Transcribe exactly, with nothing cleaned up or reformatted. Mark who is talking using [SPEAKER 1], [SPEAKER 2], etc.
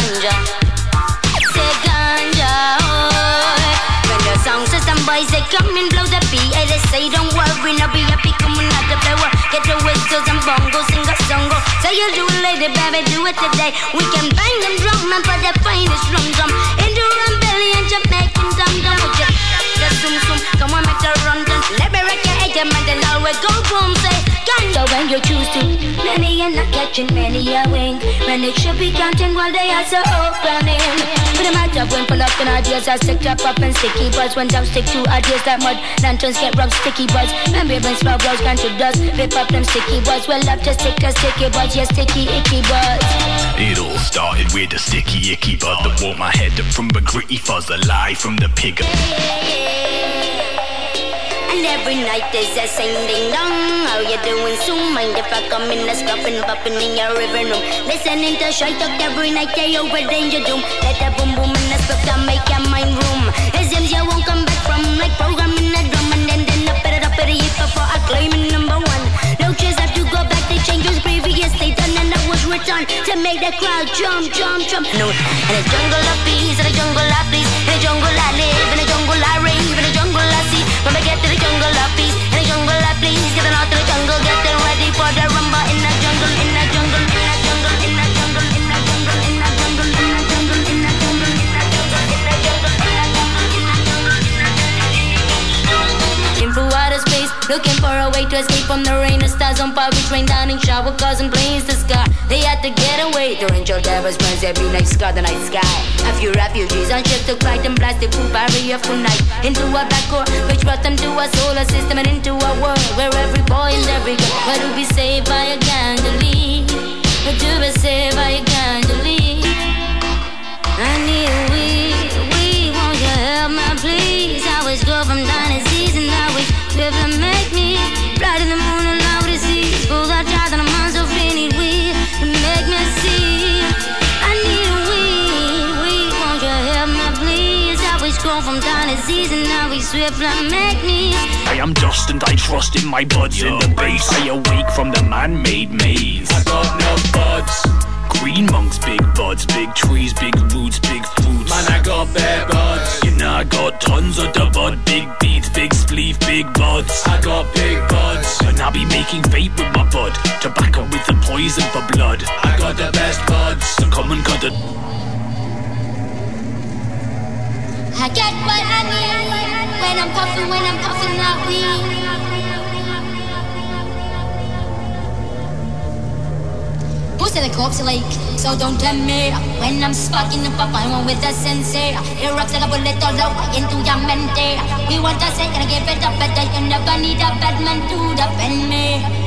[SPEAKER 1] ganja. Say ganja, oh. When the sound system boys they come and blow the P A, they say don't worry, now be happy, come on out the flower. Get the whistles and bongos, sing a song, go. Say you do it, lady, baby, do it today. We can bang them drum and put the finest rum drum into rebellion, Jamaican dum dum. The zoom zoom, come on, make the run done. Let me wreck your item and then always go boom, say ganja when you choose to. Many are not catching, many are wing. When it should be counting while they are so opening. But the matter when full up in ideas are stick up up and sticky buzz. When down stick to ideas that mud, lanterns get rubbed sticky buzz. And ribbons spell buzz, can't you dust? Rip up them sticky buzz. Well up to stick a sticky buzz, yeah sticky icky buzz.
[SPEAKER 2] It all started with a sticky icky buzz that woke my head up from a gritty fuzz, a lie from the pig.
[SPEAKER 1] And every night there's a sing ding dong. How you doing soon? Mind if I come in a scuffing, popping in your living room? Listening to shy talk every night, they over danger doom. Let the boom boom in the spot to make your mind room. It seems you won't come back from like programming a drum. And then then up it up it if before I claim it number one. No chance have to go back, they change was previously done. And I was returned to make the crowd jump, jump, jump. No, in a jungle of peace, in a jungle I please. In a jungle I live, in a jungle I rave, in a jungle I see. When we get to the jungle of peace, in the jungle of please, get out to the jungle, get them ready for the rumba in the jungle, in the jungle, in the jungle, in the jungle, in the jungle, in the jungle, in the jungle, in the jungle, in the jungle, in the jungle, in the jungle, in the outer space, looking for a way to escape from the rain. The stars on fire, which rain down in shower, causing planes to sky. They had to get away. The angel devils burns every night, scar the night sky. A few refugees on ships took flight and blasted through barrier for night into a black hole, which brought them to a solar system and into a world where every boy and every girl were to be saved by a candle, were to be saved by a candle. I need a weed, weed, won't you help me please? I was go from dynasties and I wish you to make me bright in the moon and loud to see. Schools are tried and I'm on so free, need weed to make me see. I need a weed, weed, won't you help me please? I wish go from dynasties and now we swift like make me.
[SPEAKER 2] I am dust and I trust in my buds. In the base I awake from the man-made maze.
[SPEAKER 3] I got no buds.
[SPEAKER 2] Green monks, big buds, big trees, big roots, big fruits.
[SPEAKER 3] Man, I got bare buds.
[SPEAKER 2] You know I got tons of the bud, big beats, big spleef, big buds.
[SPEAKER 3] I got big buds.
[SPEAKER 2] And I'll be making vape with my bud, tobacco with the poison for blood.
[SPEAKER 3] I got the best buds.
[SPEAKER 2] So come and cut it.
[SPEAKER 1] I get what I need when I'm puffing, when I'm puffing that weed. Most of the cops are like, so don't tell me. When I'm sparking up, I'm one with the sensei. It rocks like a bullet all the way into your mente. We want a second, give it up better. You never need a bad man to defend me.